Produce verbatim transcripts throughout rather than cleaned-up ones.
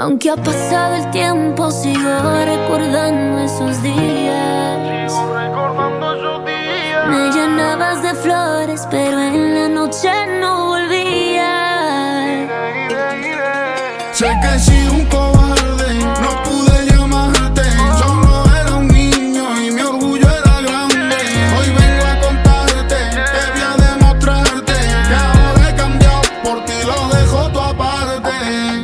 Aunque ha pasado el tiempo, sigo recordando esos días. Sigo recordando esos días. Me llenabas de flores, pero en la noche no volvías. Iré, iré, iré. Sé que he sido un cobarde, no pude llamarte. Solo era un niño y mi orgullo era grande. Hoy vengo a contarte, que voy a demostrarte que ahora he cambiado por ti, lo dejo todo aparte.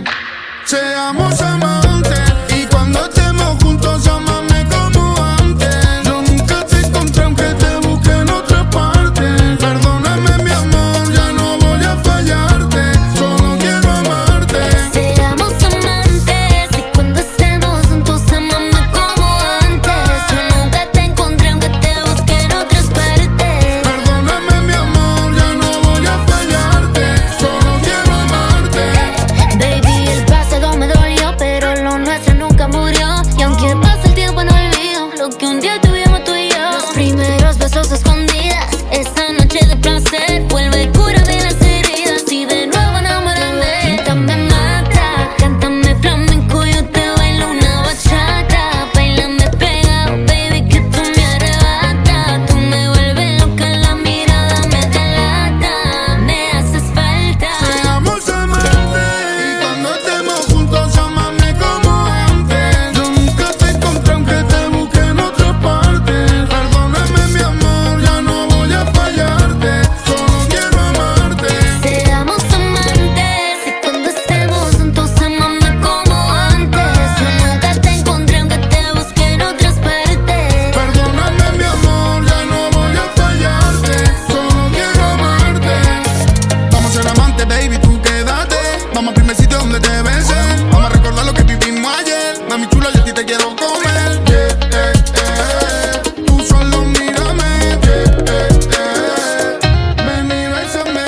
Seamos amantes y cuando estemos juntos, amame como antes. Yo nunca te encontré aunque te busqué en otra parte. Perdóname mi amor, ya no voy a fallarte. Solo quiero amarte. Seamos amantes y cuando estemos juntos, amame como antes. Yo nunca te encontré aunque te busqué en otras partes. Perdóname mi amor, ya no voy a fallarte. Solo quiero amarte. Baby, el pasado me dolió, pero lo nuestro nunca murió. Y aunque pase el tiempo no olvido lo que un día tuvimos tú y yo. Los primeros besos escondidas, esa noche de placer. Vuelve, cúrame las heridas y de nuevo enamórame. Píntame mata, cántame flamenco, yo te bailo una bachata. Bailame pegado, baby, que tú me arrebatas. Tú me vuelves loca, la mirada me delata. Me haces falta. Seamos amantes y cuando estemos juntos, amame como antes. Yo nunca te encontré aunque te busqué en otra parte. Perdóname mi amor, ya no voy a fallarte. Solo quiero amarte. Seamos amantes y cuando estemos juntos, amame como antes. Yo nunca te encontré aunque te busqué en otras partes. Perdóname mi amor, ya no voy a fallarte. Solo quiero amarte. Vamos a ser amantes, baby, tú quédate. Vamos al primer sitio donde te besen. Vamos a recordar lo que vivimos ayer. Mami chula, yo a ti te quiero comer. Yeah, eh, eh. Tú solo mírame. Yeah, eh, eh. Ven y bésame.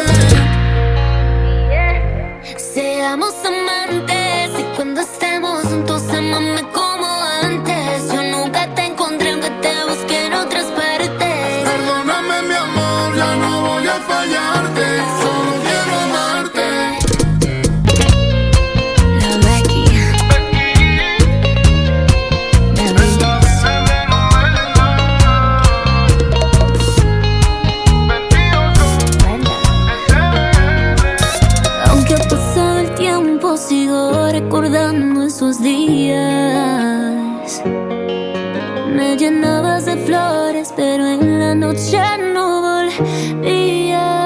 Seamos amantes y cuando estemos juntos, amame como antes. Yo nunca te encontré aunque te busqué en otras partes. Perdóname mi amor, ya no voy a fallarte. Solo quiero amarte. La Becky. Esta telenovela. Mentiroso. Aunque ha pasado el tiempo, sigo recordando esos días. Me llenabas de flores, pero en la noche no volvías.